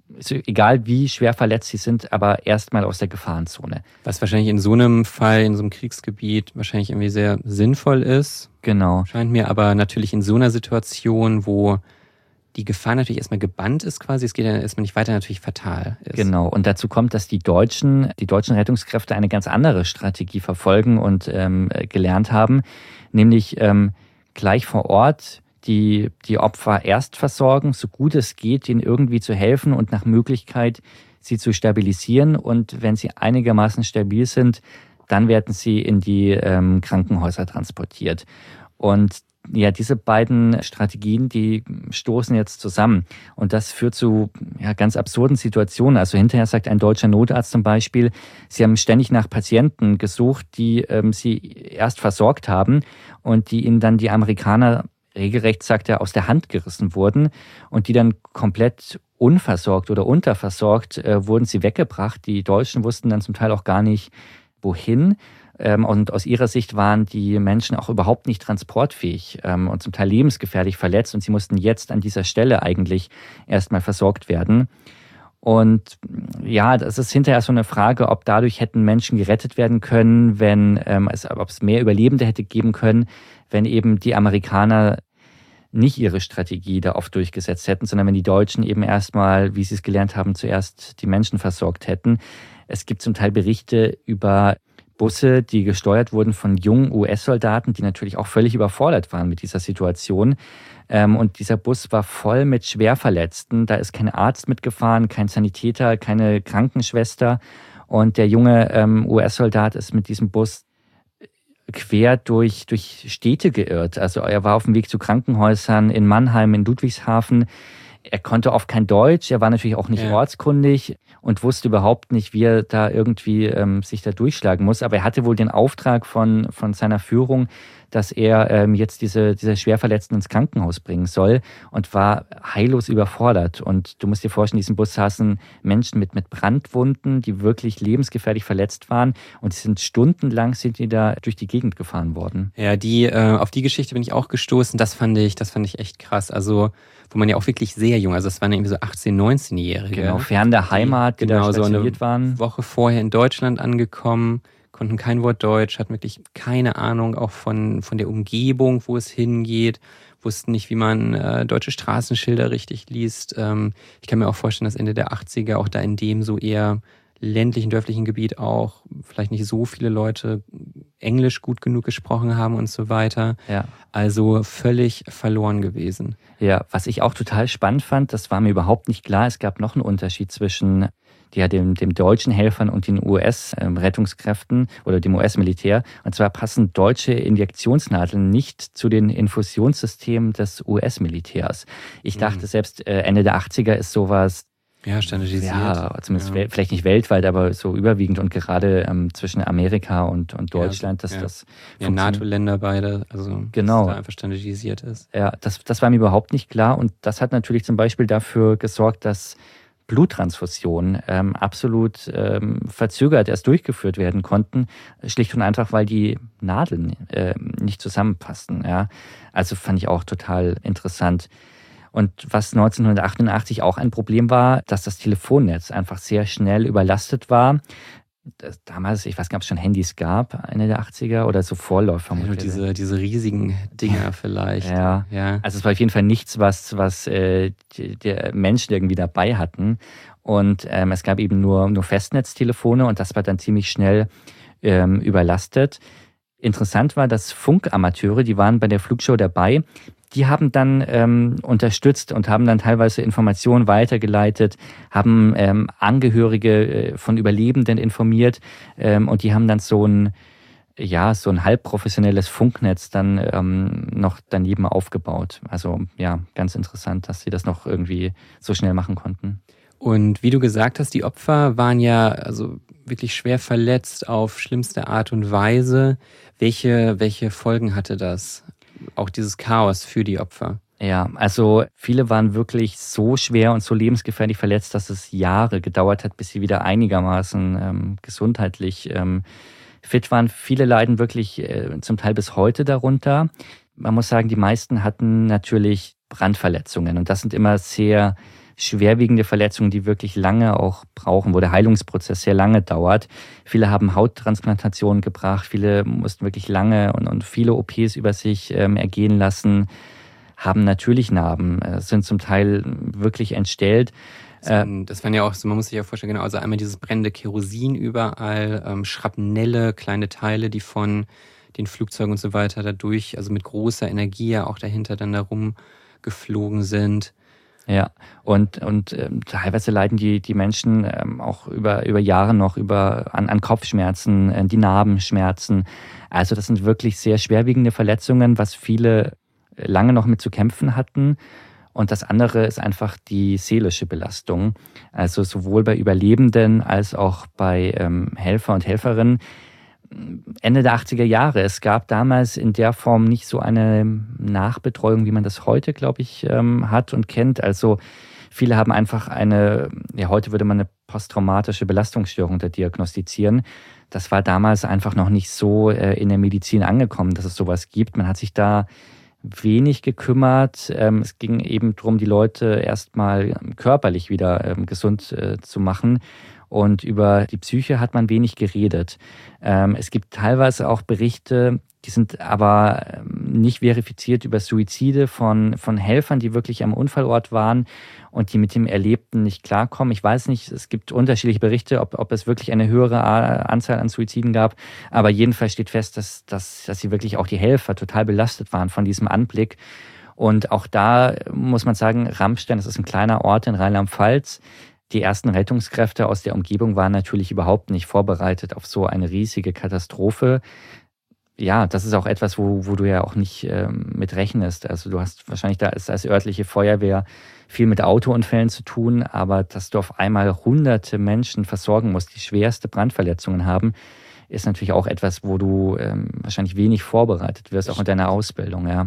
egal wie schwer verletzt sie sind, aber erstmal aus der Gefahrenzone. Was wahrscheinlich in so einem Fall, in so einem Kriegsgebiet wahrscheinlich irgendwie sehr sinnvoll ist. Genau. Scheint mir aber natürlich in so einer Situation, wo die Gefahr natürlich erstmal gebannt ist quasi, es geht ja erstmal nicht weiter, natürlich fatal ist. Genau, und dazu kommt, dass die Deutschen, die deutschen Rettungskräfte eine ganz andere Strategie verfolgen und ähm, gelernt haben, nämlich ähm, gleich vor Ort die, die Opfer erst versorgen, so gut es geht, ihnen irgendwie zu helfen und nach Möglichkeit sie zu stabilisieren. Und wenn sie einigermaßen stabil sind, dann werden sie in die ähm, Krankenhäuser transportiert. Und ja, diese beiden Strategien, die stoßen jetzt zusammen. Und das führt zu ja, ganz absurden Situationen. Also hinterher sagt ein deutscher Notarzt zum Beispiel, sie haben ständig nach Patienten gesucht, die ähm, sie erst versorgt haben und die ihnen dann die Amerikaner regelrecht, sagt er, aus der Hand gerissen wurden und die dann komplett unversorgt oder unterversorgt äh, wurden sie weggebracht. Die Deutschen wussten dann zum Teil auch gar nicht, wohin. Ähm, und aus ihrer Sicht waren die Menschen auch überhaupt nicht transportfähig ähm, und zum Teil lebensgefährlich verletzt und sie mussten jetzt an dieser Stelle eigentlich erstmal versorgt werden. Und ja, das ist hinterher so eine Frage, ob dadurch hätten Menschen gerettet werden können, wenn ähm, es, ob es mehr Überlebende hätte geben können, wenn eben die Amerikaner nicht ihre Strategie da oft durchgesetzt hätten, sondern wenn die Deutschen eben erstmal, wie sie es gelernt haben, zuerst die Menschen versorgt hätten. Es gibt zum Teil Berichte über Busse, die gesteuert wurden von jungen U S-Soldaten, die natürlich auch völlig überfordert waren mit dieser Situation. Und dieser Bus war voll mit Schwerverletzten. Da ist kein Arzt mitgefahren, kein Sanitäter, keine Krankenschwester. Und der junge ähm, U S-Soldat ist mit diesem Bus quer durch, durch Städte geirrt. Also er war auf dem Weg zu Krankenhäusern in Mannheim, in Ludwigshafen. Er konnte oft kein Deutsch, er war natürlich auch nicht ja. ortskundig und wusste überhaupt nicht, wie er da irgendwie ähm, sich da durchschlagen muss. Aber er hatte wohl den Auftrag von, von seiner Führung, dass er ähm, jetzt diese, diese Schwerverletzten ins Krankenhaus bringen soll und war heillos überfordert. Und du musst dir vorstellen, in diesem Bus saßen Menschen mit, mit Brandwunden, die wirklich lebensgefährlich verletzt waren. Und die sind stundenlang sind die da durch die Gegend gefahren worden. Ja, die, äh, auf die Geschichte bin ich auch gestoßen. Das fand ich, das fand ich echt krass. Also, wo man ja auch wirklich sehr jung, also das waren irgendwie so achtzehn-, neunzehnjährige. Genau, fern der Heimat, die, die genau, da stationiert so eine waren. Woche vorher in Deutschland angekommen, konnten kein Wort Deutsch, hatten wirklich keine Ahnung auch von, von der Umgebung, wo es hingeht, wussten nicht, wie man äh, deutsche Straßenschilder richtig liest. Ähm, ich kann mir auch vorstellen, dass Ende der achtziger auch da in dem so eher ländlichen, dörflichen Gebiet auch vielleicht nicht so viele Leute Englisch gut genug gesprochen haben und so weiter. Ja. Also völlig verloren gewesen. Ja, was ich auch total spannend fand, das war mir überhaupt nicht klar. Es gab noch einen Unterschied zwischen ja, dem, dem deutschen Helfern und den U S-Rettungskräften oder dem U S-Militär. Und zwar passen deutsche Injektionsnadeln nicht zu den Infusionssystemen des U S-Militärs. Ich dachte, mhm. selbst Ende der achtziger ist sowas ja, standardisiert. Ja, zumindest ja. vielleicht nicht weltweit, aber so überwiegend und gerade ähm, zwischen Amerika und, und Deutschland, dass ja. das ja, NATO-Länder beide, also genau. dass da einfach standardisiert ist. Ja, das, das war mir überhaupt nicht klar und das hat natürlich zum Beispiel dafür gesorgt, dass Bluttransfusionen ähm, absolut ähm, verzögert erst durchgeführt werden konnten, schlicht und einfach, weil die Nadeln äh, nicht zusammenpassten. Ja. Also fand ich auch total interessant. Und was neunzehnhundertachtundachtzig auch ein Problem war, dass das Telefonnetz einfach sehr schnell überlastet war. Das, damals, ich weiß gar nicht, ob es schon Handys gab, Ende der achtziger oder so Vorläufer. Ja, diese, diese riesigen Dinger vielleicht. Ja. ja, also es war auf jeden Fall nichts, was, was äh, die, die Menschen irgendwie dabei hatten. Und ähm, es gab eben nur, nur Festnetztelefone und das war dann ziemlich schnell ähm, überlastet. Interessant war, dass Funkamateure, die waren bei der Flugshow dabei, die haben dann ähm, unterstützt und haben dann teilweise Informationen weitergeleitet, haben ähm, Angehörige äh, von Überlebenden informiert ähm, und die haben dann so ein, ja, so ein halbprofessionelles Funknetz dann ähm, noch daneben aufgebaut. Also ja, ganz interessant, dass sie das noch irgendwie so schnell machen konnten. Und wie du gesagt hast, die Opfer waren ja also wirklich schwer verletzt auf schlimmste Art und Weise. Welche, welche Folgen hatte das? Auch dieses Chaos für die Opfer? Ja, also viele waren wirklich so schwer und so lebensgefährlich verletzt, dass es Jahre gedauert hat, bis sie wieder einigermaßen ähm, gesundheitlich ähm, fit waren. Viele leiden wirklich äh, zum Teil bis heute darunter. Man muss sagen, die meisten hatten natürlich Brandverletzungen und das sind immer sehr schwerwiegende Verletzungen, die wirklich lange auch brauchen, wo der Heilungsprozess sehr lange dauert. Viele haben Hauttransplantationen gebracht, viele mussten wirklich lange und, und viele O Ps über sich ähm, ergehen lassen, haben natürlich Narben, äh, sind zum Teil wirklich entstellt. Das, das waren ja auch so, man muss sich ja vorstellen, genau, also einmal dieses brennende Kerosin überall, ähm, Schrapnelle, kleine Teile, die von den Flugzeugen und so weiter dadurch, also mit großer Energie ja auch dahinter dann da rumgeflogen sind. Ja, und, und ähm, teilweise leiden die, die Menschen ähm, auch über, über Jahre noch über, an, an Kopfschmerzen, äh, die Narbenschmerzen. Also das sind wirklich sehr schwerwiegende Verletzungen, was viele lange noch mit zu kämpfen hatten. Und das andere ist einfach die seelische Belastung. Also sowohl bei Überlebenden als auch bei ähm, Helfer und Helferinnen. Ende der achtziger Jahre. Es gab damals in der Form nicht so eine Nachbetreuung, wie man das heute, glaube ich, hat und kennt. Also viele haben einfach eine, ja, heute würde man eine posttraumatische Belastungsstörung da diagnostizieren. Das war damals einfach noch nicht so in der Medizin angekommen, dass es sowas gibt. Man hat sich da wenig gekümmert. Es ging eben darum, die Leute erstmal körperlich wieder gesund zu machen. Und über die Psyche hat man wenig geredet. Ähm, es gibt teilweise auch Berichte, die sind aber nicht verifiziert über Suizide von, von Helfern, die wirklich am Unfallort waren und die mit dem Erlebten nicht klarkommen. Ich weiß nicht, es gibt unterschiedliche Berichte, ob, ob es wirklich eine höhere Anzahl an Suiziden gab. Aber jedenfalls steht fest, dass, dass, dass sie wirklich auch die Helfer total belastet waren von diesem Anblick. Und auch da muss man sagen, Rammstein, das ist ein kleiner Ort in Rheinland-Pfalz. Die ersten Rettungskräfte aus der Umgebung waren natürlich überhaupt nicht vorbereitet auf so eine riesige Katastrophe. Ja, das ist auch etwas, wo, wo du ja auch nicht ähm, mit rechnest. Also du hast wahrscheinlich da als, als örtliche Feuerwehr viel mit Autounfällen zu tun, aber dass du auf einmal hunderte Menschen versorgen musst, die schwerste Brandverletzungen haben, ist natürlich auch etwas, wo du ähm, wahrscheinlich wenig vorbereitet wirst, auch in deiner Ausbildung. Ja.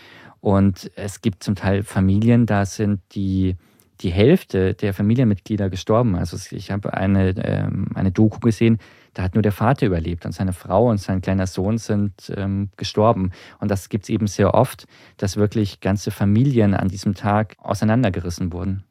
Und es gibt zum Teil Familien, da sind die die Hälfte der Familienmitglieder gestorben. Also ich habe eine, ähm, eine Doku gesehen, da hat nur der Vater überlebt und seine Frau und sein kleiner Sohn sind ähm, gestorben. Und das gibt es eben sehr oft, dass wirklich ganze Familien an diesem Tag auseinandergerissen wurden.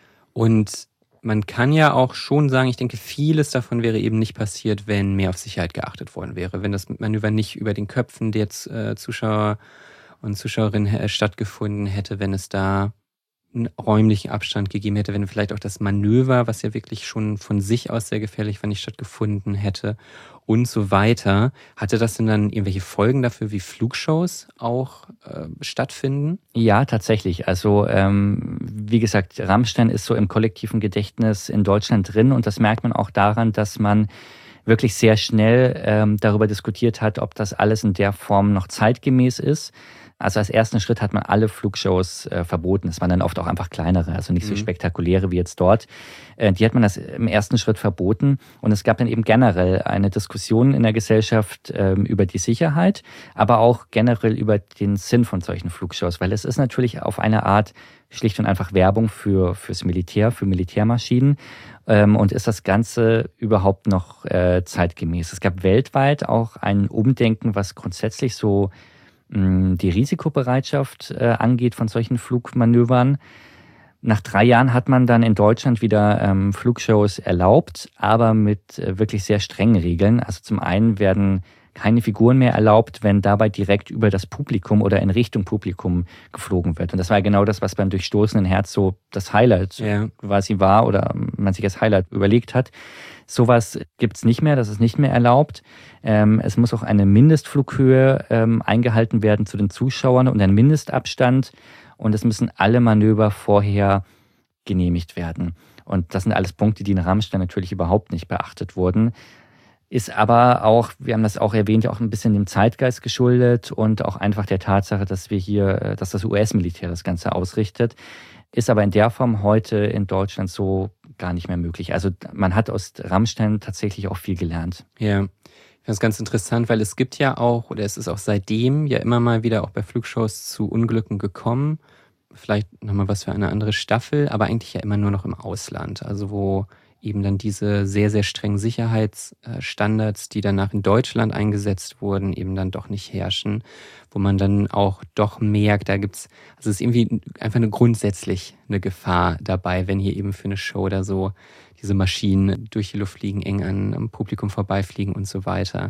Und man kann ja auch schon sagen, ich denke, vieles davon wäre eben nicht passiert, wenn mehr auf Sicherheit geachtet worden wäre. Wenn das Manöver nicht über den Köpfen der äh, Zuschauer und Zuschauerinnen äh, stattgefunden hätte, wenn es da einen räumlichen Abstand gegeben hätte, wenn vielleicht auch das Manöver, was ja wirklich schon von sich aus sehr gefährlich war, nicht stattgefunden hätte und so weiter. Hatte das denn dann irgendwelche Folgen dafür, wie Flugshows auch äh, stattfinden? Ja, tatsächlich. Also ähm, wie gesagt, Rammstein ist so im kollektiven Gedächtnis in Deutschland drin und das merkt man auch daran, dass man wirklich sehr schnell ähm, darüber diskutiert hat, ob das alles in der Form noch zeitgemäß ist. Also als ersten Schritt hat man alle Flugshows äh, verboten. Es waren dann oft auch einfach kleinere, also nicht so mhm. spektakuläre wie jetzt dort. Äh, die hat man das im ersten Schritt verboten. Und es gab dann eben generell eine Diskussion in der Gesellschaft äh, über die Sicherheit, aber auch generell über den Sinn von solchen Flugshows. Weil es ist natürlich auf eine Art schlicht und einfach Werbung für fürs Militär, für Militärmaschinen. Ähm, und ist das Ganze überhaupt noch äh, zeitgemäß? Es gab weltweit auch ein Umdenken, was grundsätzlich so die Risikobereitschaft äh, angeht von solchen Flugmanövern. Nach drei Jahren hat man dann in Deutschland wieder ähm, Flugshows erlaubt, aber mit äh, wirklich sehr strengen Regeln. Also zum einen werden keine Figuren mehr erlaubt, wenn dabei direkt über das Publikum oder in Richtung Publikum geflogen wird. Und das war ja genau das, was beim durchstoßenen Herz so das Highlight ja. quasi war oder man sich als Highlight überlegt hat. Sowas gibt's nicht mehr, das ist nicht mehr erlaubt. Ähm, es muss auch eine Mindestflughöhe ähm, eingehalten werden zu den Zuschauern und ein Mindestabstand. Und es müssen alle Manöver vorher genehmigt werden. Und das sind alles Punkte, die in Rammstein natürlich überhaupt nicht beachtet wurden. Ist aber auch, wir haben das auch erwähnt, ja auch ein bisschen dem Zeitgeist geschuldet und auch einfach der Tatsache, dass wir hier, dass das U S-Militär das Ganze ausrichtet. Ist aber in der Form heute in Deutschland so gar nicht mehr möglich. Also man hat aus Rammstein tatsächlich auch viel gelernt. Ja, ich finde das ganz interessant, weil es gibt ja auch, oder es ist auch seitdem ja immer mal wieder auch bei Flugshows zu Unglücken gekommen. Vielleicht nochmal was für eine andere Staffel, aber eigentlich ja immer nur noch im Ausland. Also wo eben dann diese sehr, sehr strengen Sicherheitsstandards, die danach in Deutschland eingesetzt wurden, eben dann doch nicht herrschen, wo man dann auch doch merkt, da gibt's, also es ist irgendwie einfach eine grundsätzlich eine Gefahr dabei, wenn hier eben für eine Show da so diese Maschinen durch die Luft fliegen, eng an, am Publikum vorbeifliegen und so weiter.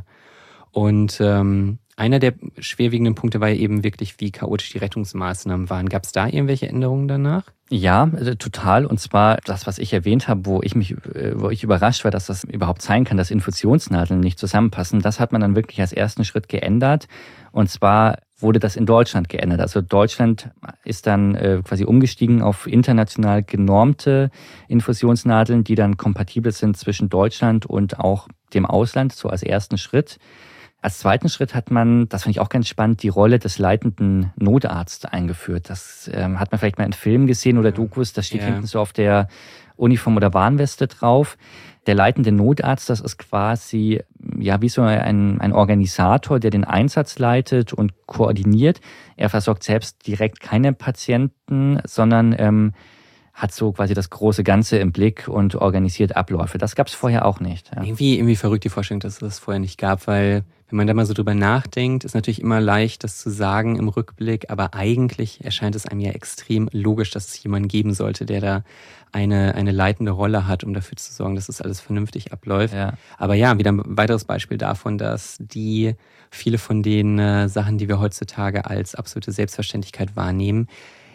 Und ähm, einer der schwerwiegenden Punkte war eben wirklich, wie chaotisch die Rettungsmaßnahmen waren. Gab es da irgendwelche Änderungen danach? Ja, total. Und zwar das, was ich erwähnt habe, wo ich mich, wo ich überrascht war, dass das überhaupt sein kann, dass Infusionsnadeln nicht zusammenpassen. Das hat man dann wirklich als ersten Schritt geändert. Und zwar wurde das in Deutschland geändert. Also Deutschland ist dann äh, quasi umgestiegen auf international genormte Infusionsnadeln, die dann kompatibel sind zwischen Deutschland und auch dem Ausland, so als ersten Schritt. Als zweiten Schritt hat man, das finde ich auch ganz spannend, die Rolle des leitenden Notarztes eingeführt. Das ähm, hat man vielleicht mal in Filmen gesehen oder Dokus, das steht ja hinten so auf der Uniform oder Warnweste drauf. Der leitende Notarzt, das ist quasi ja wie so ein, ein Organisator, der den Einsatz leitet und koordiniert. Er versorgt selbst direkt keine Patienten, sondern ähm, hat so quasi das große Ganze im Blick und organisiert Abläufe. Das gab es vorher auch nicht. Ja. Irgendwie, irgendwie verrückt die Vorstellung, dass es das vorher nicht gab, weil wenn man da mal so drüber nachdenkt, ist natürlich immer leicht, das zu sagen im Rückblick, aber eigentlich erscheint es einem ja extrem logisch, dass es jemanden geben sollte, der da eine, eine leitende Rolle hat, um dafür zu sorgen, dass das alles vernünftig abläuft. Ja. Aber ja, wieder ein weiteres Beispiel davon, dass die viele von den äh, Sachen, die wir heutzutage als absolute Selbstverständlichkeit wahrnehmen,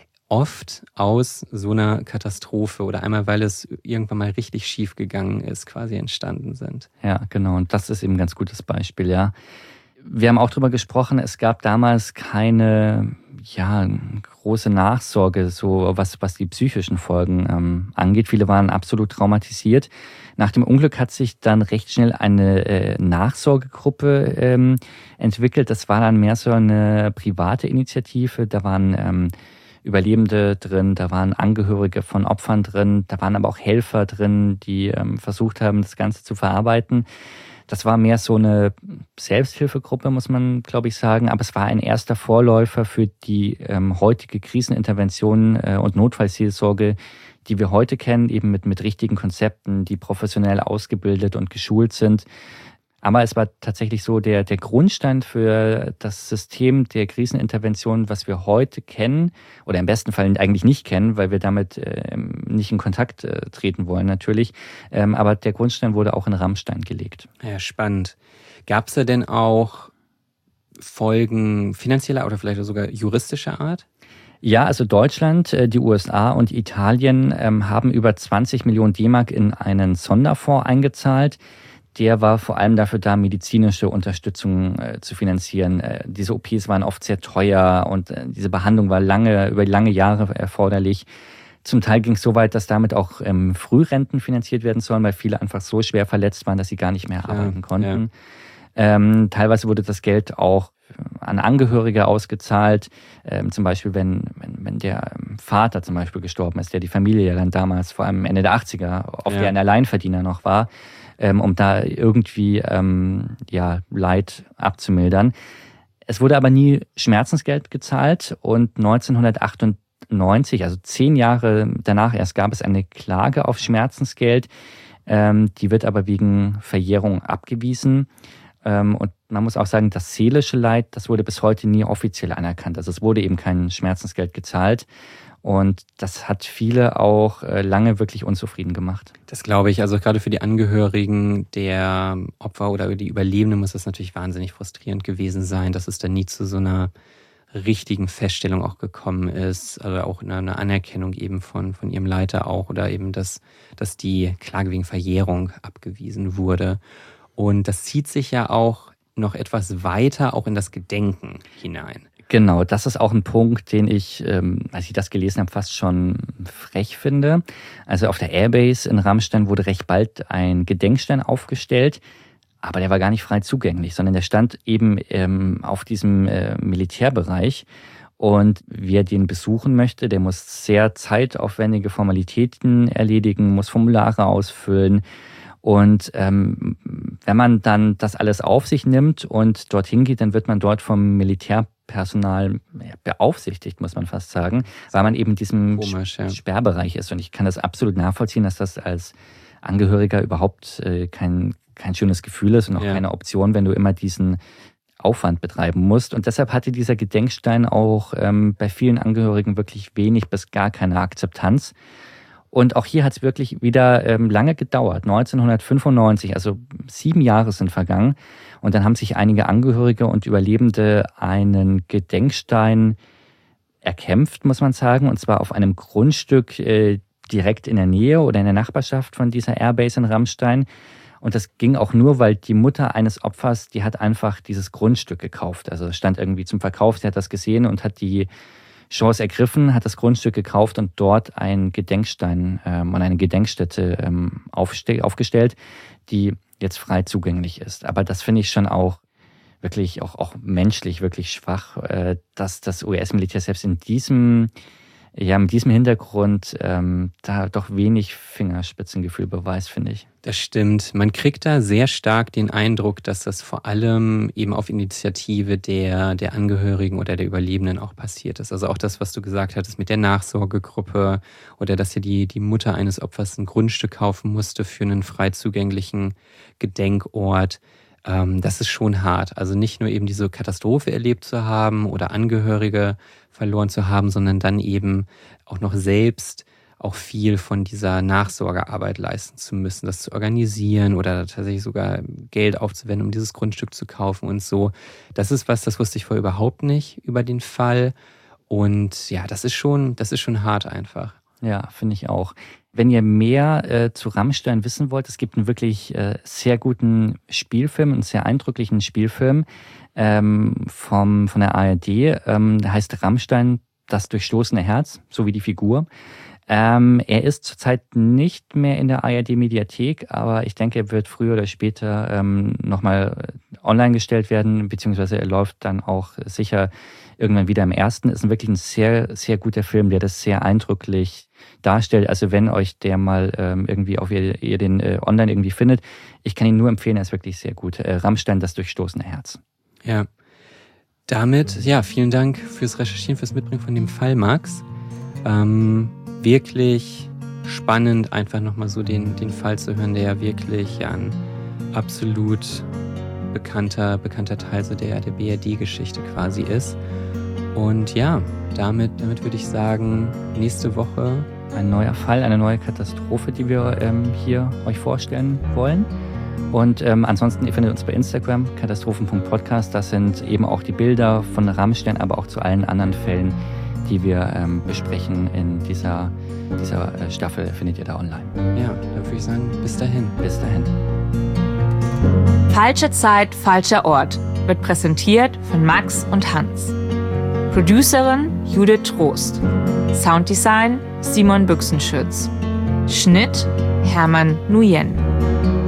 oft aus so einer Katastrophe oder einmal, weil es irgendwann mal richtig schief gegangen ist, quasi entstanden sind. Ja, genau. Und das ist eben ein ganz gutes Beispiel, ja. Wir haben auch drüber gesprochen, es gab damals keine ja, große Nachsorge, so was, was die psychischen Folgen ähm, angeht. Viele waren absolut traumatisiert. Nach dem Unglück hat sich dann recht schnell eine äh, Nachsorgegruppe ähm, entwickelt. Das war dann mehr so eine private Initiative. Da waren ähm, Überlebende drin, da waren Angehörige von Opfern drin, da waren aber auch Helfer drin, die ähm, versucht haben, das Ganze zu verarbeiten. Das war mehr so eine Selbsthilfegruppe, muss man, glaube ich, sagen. Aber es war ein erster Vorläufer für die ähm, heutige Krisenintervention äh, und Notfallseelsorge, die wir heute kennen, eben mit, mit richtigen Konzepten, die professionell ausgebildet und geschult sind. Aber es war tatsächlich so, der, der Grundstein für das System der Krisenintervention, was wir heute kennen, oder im besten Fall eigentlich nicht kennen, weil wir damit äh, nicht in Kontakt äh, treten wollen natürlich. Ähm, aber der Grundstein wurde auch in Rammstein gelegt. Ja, spannend. Gab es da denn auch Folgen finanzieller oder vielleicht sogar juristischer Art? Ja, also Deutschland, die U S A und Italien ähm, haben über zwanzig Millionen D-Mark in einen Sonderfonds eingezahlt. Der war vor allem dafür da, medizinische Unterstützung äh, zu finanzieren. Äh, diese O Ps waren oft sehr teuer und äh, diese Behandlung war lange, über lange Jahre erforderlich. Zum Teil ging es so weit, dass damit auch ähm, Frührenten finanziert werden sollen, weil viele einfach so schwer verletzt waren, dass sie gar nicht mehr arbeiten ja, konnten. Ja. Ähm, teilweise wurde das Geld auch an Angehörige ausgezahlt. Ähm, zum Beispiel, wenn, wenn, wenn der Vater zum Beispiel gestorben ist, der die Familie ja dann damals, vor allem Ende der achtziger, oft ja ein Alleinverdiener noch war, ähm, um da irgendwie ähm, ja, Leid abzumildern. Es wurde aber nie Schmerzensgeld gezahlt und neunzehnhundertachtundneunzig, also zehn Jahre danach erst, gab es eine Klage auf Schmerzensgeld. Ähm, die wird aber wegen Verjährung abgewiesen. Ähm, und man muss auch sagen, das seelische Leid, das wurde bis heute nie offiziell anerkannt. Also es wurde eben kein Schmerzensgeld gezahlt. Und das hat viele auch äh, lange wirklich unzufrieden gemacht. Das glaube ich. Also gerade für die Angehörigen der Opfer oder die Überlebenden muss das natürlich wahnsinnig frustrierend gewesen sein, dass es dann nie zu so einer richtigen Feststellung auch gekommen ist, also auch eine Anerkennung eben von, von ihrem Leiter auch oder eben, dass, dass die Klage wegen Verjährung abgewiesen wurde. Und das zieht sich ja auch noch etwas weiter auch in das Gedenken hinein. Genau, das ist auch ein Punkt, den ich, ähm, als ich das gelesen habe, fast schon frech finde. Also auf der Airbase in Ramstein wurde recht bald ein Gedenkstein aufgestellt, aber der war gar nicht frei zugänglich, sondern der stand eben ähm, auf diesem äh, Militärbereich. Und wer den besuchen möchte, der muss sehr zeitaufwendige Formalitäten erledigen, muss Formulare ausfüllen. Und ähm, wenn man dann das alles auf sich nimmt und dorthin geht, dann wird man dort vom Militärpersonal beaufsichtigt, muss man fast sagen, weil man eben in diesem Komisch, ja. Sperrbereich ist. Und ich kann das absolut nachvollziehen, dass das als Angehöriger überhaupt äh, kein kein schönes Gefühl ist und auch ja. keine Option, wenn du immer diesen Aufwand betreiben musst. Und deshalb hatte dieser Gedenkstein auch ähm, bei vielen Angehörigen wirklich wenig bis gar keine Akzeptanz. Und auch hier hat es wirklich wieder ähm, lange gedauert. neunzehnhundertfünfundneunzig, also sieben Jahre sind vergangen. Und dann haben sich einige Angehörige und Überlebende einen Gedenkstein erkämpft, muss man sagen. Und zwar auf einem Grundstück äh, direkt in der Nähe oder in der Nachbarschaft von dieser Airbase in Ramstein. Und das ging auch nur, weil die Mutter eines Opfers, die hat einfach dieses Grundstück gekauft. Also es stand irgendwie zum Verkauf, sie hat das gesehen und hat die Chance ergriffen, hat das Grundstück gekauft und dort einen Gedenkstein ähm, und eine Gedenkstätte ähm, aufste- aufgestellt, die jetzt frei zugänglich ist. Aber das finde ich schon auch wirklich, auch, auch menschlich wirklich schwach, äh, dass das U S-Militär selbst in diesem Ja, mit diesem Hintergrund ähm, da doch wenig Fingerspitzengefühl beweist, finde ich. Das stimmt. Man kriegt da sehr stark den Eindruck, dass das vor allem eben auf Initiative der, der Angehörigen oder der Überlebenden auch passiert ist. Also auch das, was du gesagt hattest mit der Nachsorgegruppe oder dass ja die, die Mutter eines Opfers ein Grundstück kaufen musste für einen frei zugänglichen Gedenkort. Das ist schon hart. Also nicht nur eben diese Katastrophe erlebt zu haben oder Angehörige verloren zu haben, sondern dann eben auch noch selbst auch viel von dieser Nachsorgearbeit leisten zu müssen, das zu organisieren oder tatsächlich sogar Geld aufzuwenden, um dieses Grundstück zu kaufen und so. Das ist was, das wusste ich vorher überhaupt nicht über den Fall. Und ja, das ist schon, das ist schon hart einfach. Ja, finde ich auch. Wenn ihr mehr äh, zu Ramstein wissen wollt, es gibt einen wirklich äh, sehr guten Spielfilm, einen sehr eindrücklichen Spielfilm ähm, vom, von der A R D. Ähm, der heißt Ramstein, das durchstoßene Herz, so wie die Figur. Ähm, er ist zurzeit nicht mehr in der A R D-Mediathek, aber ich denke, er wird früher oder später ähm, nochmal online gestellt werden, beziehungsweise er läuft dann auch sicher irgendwann wieder im ersten. Ist wirklich ein sehr, sehr guter Film, der das sehr eindrücklich darstellt. Also wenn euch der mal ähm, irgendwie auf ihr, ihr den äh, online irgendwie findet, ich kann ihn nur empfehlen, er ist wirklich sehr gut. Äh, Ramstein, das durchstoßene Herz. Ja, damit, ja, vielen Dank fürs Recherchieren, fürs Mitbringen von dem Fall, Max. Ähm, wirklich spannend, einfach nochmal so den, den Fall zu hören, der ja wirklich ja, ein absolut bekannter, bekannter Teil so der, der B R D-Geschichte quasi ist. Und ja, damit, damit würde ich sagen, nächste Woche ein neuer Fall, eine neue Katastrophe, die wir ähm, hier euch vorstellen wollen. Und ähm, ansonsten, ihr findet uns bei Instagram, katastrophen punkt podcast. Das sind eben auch die Bilder von Ramstein, aber auch zu allen anderen Fällen, die wir ähm, besprechen in dieser, dieser äh, Staffel, findet ihr da online. Ja, dann würde ich sagen, bis dahin. Bis dahin. Falsche Zeit, falscher Ort wird präsentiert von Max und Hans. Producerin Judith Trost. Sounddesign Simon Büchsenschütz. Schnitt Hermann Nguyen.